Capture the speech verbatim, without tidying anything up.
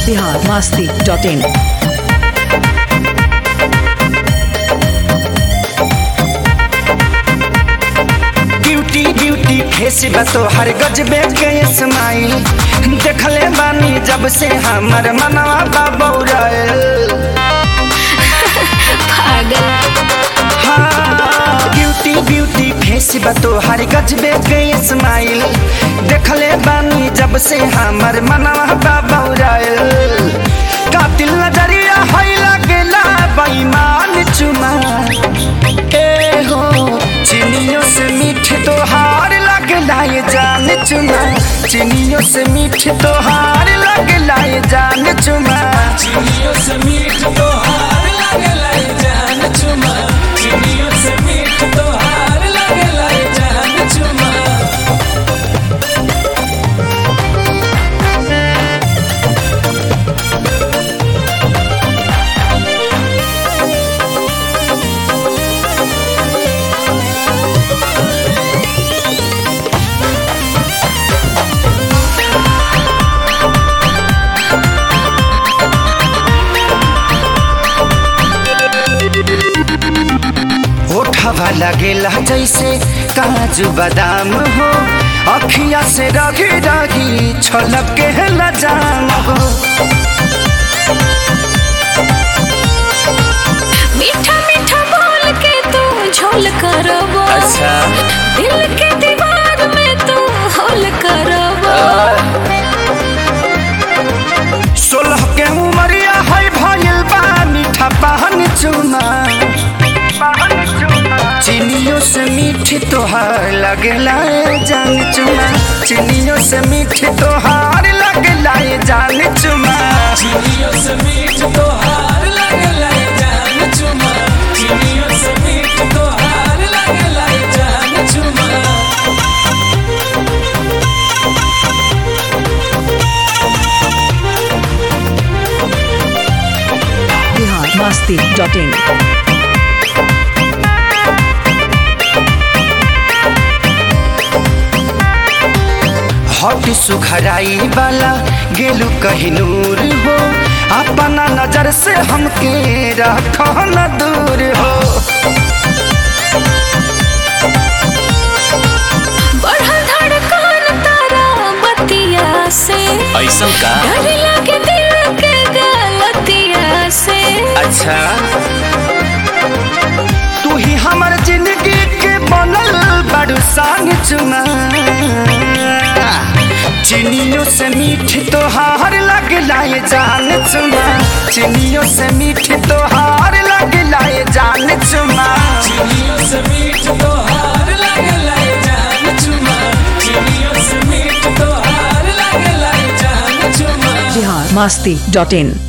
Bihar Masti dot in. Beauty beauty face बा तोहर गजबे के स्माइल, देखले बानी जब से हमर मनवा बा बौराइल। पागल। हाँ ब्यूटी ब्यूटी फेस बा तोहर गजबे के स्माइल, देखले बानी जब से हमर मनवा बा बौराइल। कातिल नजरिया है लागेला बेईमान चुमा, ए हो चिनियों से मीठ तोहार लगला ये जान चुमा, चिनियों से मीठ तोहार लगला ये जान चुमा, चिनियों से मीठ तोहार लगला ये जान चुमा, चिनियों से मीठ तोहार लगला ये जान चुमा। ओठवा लगेला जैसे काजू बादाम हो, अखिया से रगी रगी छलक के लजाम हो। मीठा मीठा बोल के तू झोल करबो, अच्छा दिल के दीवार में तू होल करबो। सोलह के उमरिया है भइल बा मीठा पान चुमा, चिनियों से मीठ तोहार लगला ये जान चुमा, चिनियों से मीठ तोहार लगला ये जान चुमा, चिनियों से मीठ तोहार लगला ये जान चुमा, चिनियों से मीठ तोहार लगला ये जान चुमा। Bihar Masti dot in. हट सुखराई वाला गेलू कहीं नूर हो, अपना नजर से हमके रखो न दूर हो। बढ़ल धड़कन तारा बतिया से, ऐसा का डर लगे दिल के गलतिया से। अच्छा तू ही हमर जिंदगी के बनल बड़ू सान चुमा, चिनियों से मीठ तोहार लगला ये जान चुमा, चिनियों से मीठ तोहार लगला ये जान चुमा, चिनियों से मीठ तोहार लगला ये जान चुमा, चिनियों से मीठ तोहार लगला ये जान चुमा। बिहार मस्ती डॉट इन।